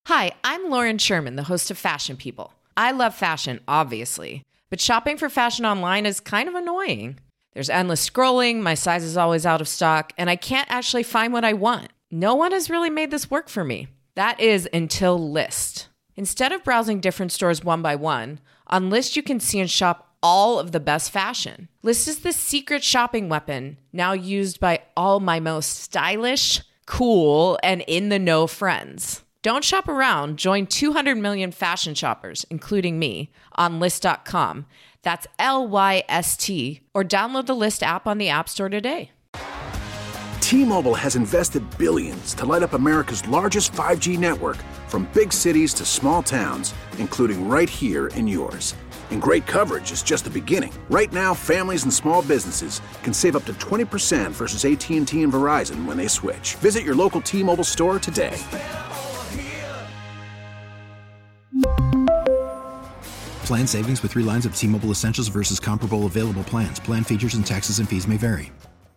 Hi, I'm Lauren Sherman, the host of Fashion People. I love fashion, obviously, but shopping for fashion online is kind of annoying. There's endless scrolling, my size is always out of stock, and I can't actually find what I want. No one has really made this work for me. That is until Lyst. Instead of browsing different stores one by one, on Lyst you can see and shop all of the best fashion. Lyst is the secret shopping weapon, now used by all my most stylish, cool, and in-the-know friends. Don't shop around. Join 200 million fashion shoppers, including me, on Lyst.com. That's Lyst, or download the Lyst app on the App Store today. T-Mobile has invested billions to light up America's largest 5G network, from big cities to small towns, including right here in yours. And great coverage is just the beginning. Right now, families and small businesses can save up to 20% versus AT&T and Verizon when they switch. Visit your local T-Mobile store today. Plan savings with 3 lines of T-Mobile Essentials versus comparable available plans. Plan features and taxes and fees may vary.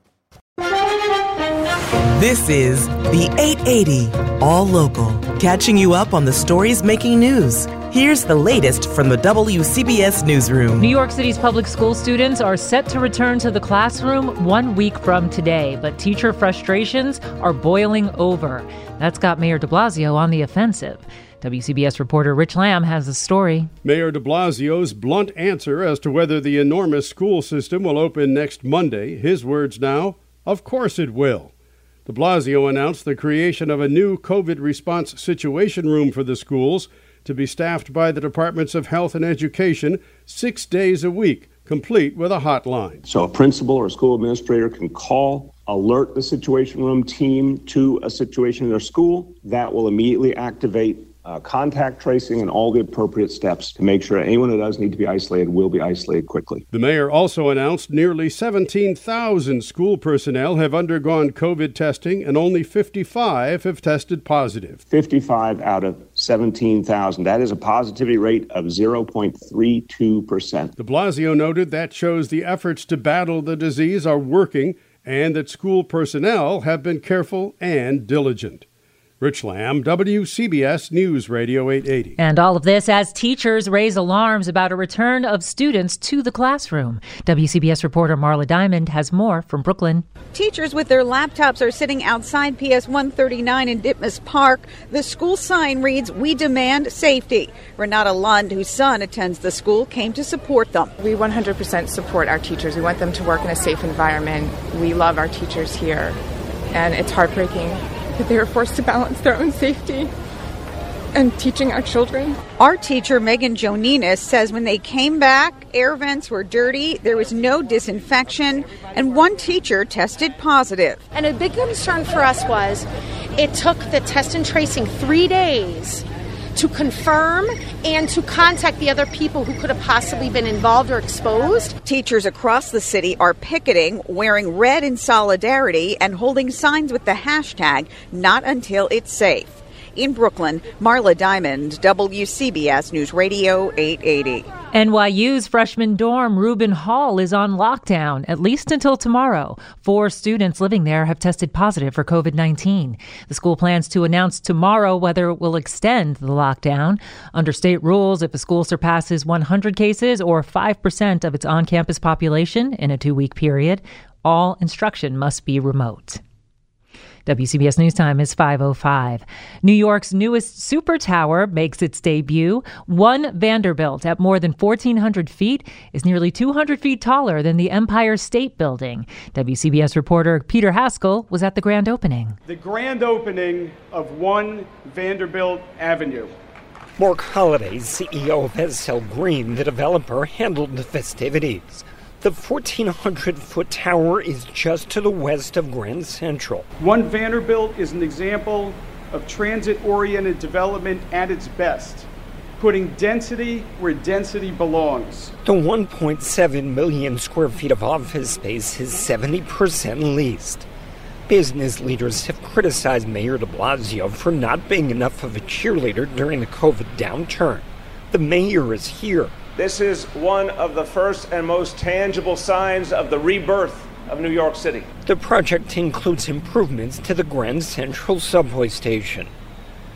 This is the 880 All Local, catching you up on the stories making news. Here's the latest from the WCBS Newsroom. New York City's public school students are set to return to the classroom 1 week from today, but teacher frustrations are boiling over. That's got Mayor de Blasio on the offensive. WCBS reporter Rich Lamb has the story. Mayor de Blasio's blunt answer as to whether the enormous school system will open next Monday. His words now, of course it will. De Blasio announced the creation of a new COVID response situation room for the schools to be staffed by the Departments of Health and Education 6 days a week, complete with a hotline. So a principal or school administrator can call, alert the situation room team to a situation in their school. That will immediately activate contact tracing and all the appropriate steps to make sure anyone who does need to be isolated will be isolated quickly. The mayor also announced nearly 17,000 school personnel have undergone COVID testing and only 55 have tested positive. 55 out of 17,000. That is a positivity rate of 0.32%. De Blasio noted that shows the efforts to battle the disease are working and that school personnel have been careful and diligent. Rich Lamb, WCBS News Radio 880. And all of this as teachers raise alarms about a return of students to the classroom. WCBS reporter Marla Diamond has more from Brooklyn. Teachers with their laptops are sitting outside PS 139 in Ditmas Park. The school sign reads, "We demand safety." Renata Lund, whose son attends the school, came to support them. We 100% support our teachers. We want them to work in a safe environment. We love our teachers here, and it's heartbreaking that they were forced to balance their own safety and teaching our children. Our teacher, Megan Joninas, says when they came back, air vents were dirty, there was no disinfection, and one teacher tested positive. And a big concern for us was it took the test and tracing 3 days to confirm and to contact the other people who could have possibly been involved or exposed. Teachers across the city are picketing, wearing red in solidarity, and holding signs with the hashtag, "Not Until It's Safe." In Brooklyn, Marla Diamond, WCBS News Radio 880. NYU's freshman dorm Rubin Hall is on lockdown, at least until tomorrow. 4 students living there have tested positive for COVID-19. The school plans to announce tomorrow whether it will extend the lockdown. Under state rules, if a school surpasses 100 cases or 5% of its on-campus population in a 2-week period, all instruction must be remote. WCBS News Time is 5:05. New York's newest super tower makes its debut. One Vanderbilt, at more than 1,400 feet, is nearly 200 feet taller than the Empire State Building. WCBS reporter Peter Haskell was at the grand opening. The grand opening of One Vanderbilt Avenue. Mark Holliday, CEO of SL Green, the developer, handled the festivities. The 1,400-foot tower is just to the west of Grand Central. One Vanderbilt is an example of transit-oriented development at its best, putting density where density belongs. The 1.7 million square feet of office space is 70% leased. Business leaders have criticized Mayor de Blasio for not being enough of a cheerleader during the COVID downturn. The mayor is here. This is one of the first and most tangible signs of the rebirth of New York City. The project includes improvements to the Grand Central subway station.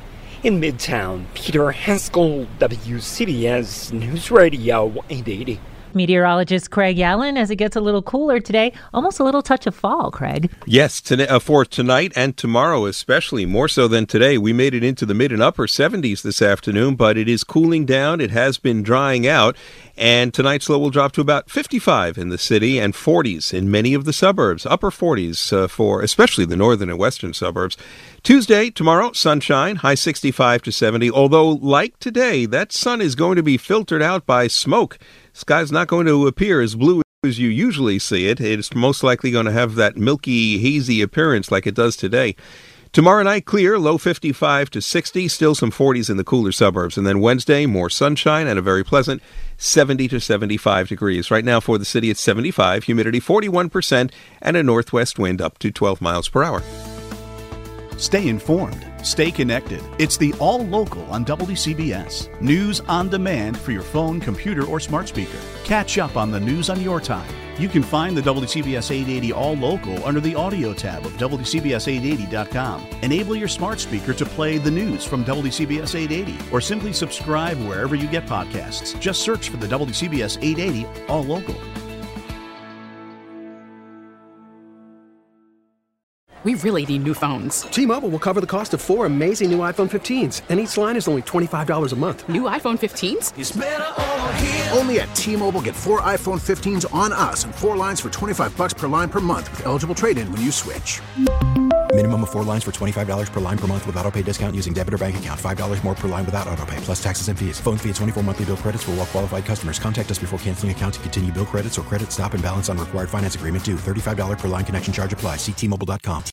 In Midtown, Peter Haskell, WCBS News Radio 880. Meteorologist Craig Allen, as it gets a little cooler today, almost a little touch of fall, Craig. Yes, for tonight and tomorrow especially, more so than today. We made it into the mid and upper 70s this afternoon, but it is cooling down. It has been drying out, and tonight's low will drop to about 55 in the city and 40s in many of the suburbs, upper 40s for especially the northern and western suburbs. Tuesday, tomorrow, sunshine, high 65 to 70, although like today, that sun is going to be filtered out by smoke. Sky's not going to appear as blue as you usually see it. It's most likely going to have that milky, hazy appearance like it does today. Tomorrow night, clear, low 55 to 60, still some 40s in the cooler suburbs. And then Wednesday, more sunshine and a very pleasant 70 to 75 degrees. Right now for the city, it's 75, humidity 41%, and a northwest wind up to 12 miles per hour. Stay informed. Stay connected. It's the All Local on WCBS. News on demand for your phone, computer, or smart speaker. Catch up on the news on your time. You can find the WCBS 880 All Local under the audio tab of WCBS880.com. Enable your smart speaker to play the news from WCBS 880 or simply subscribe wherever you get podcasts. Just search for the WCBS 880 All Local. We really need new phones. T-Mobile will cover the cost of 4 amazing new iPhone 15s, and each line is only $25 a month. New iPhone 15s? It's better over here. Only at T-Mobile, get 4 iPhone 15s on us and 4 lines for $25 per line per month with eligible trade-in when you switch. Minimum of 4 lines for $25 per line per month with autopay discount using debit or bank account. $5 more per line without autopay, plus taxes and fees. Phone fee at 24 monthly bill credits for well-qualified customers. Contact us before canceling account to continue bill credits or credit stop and balance on required finance agreement due. $35 per line connection charge applies. See T-Mobile.com.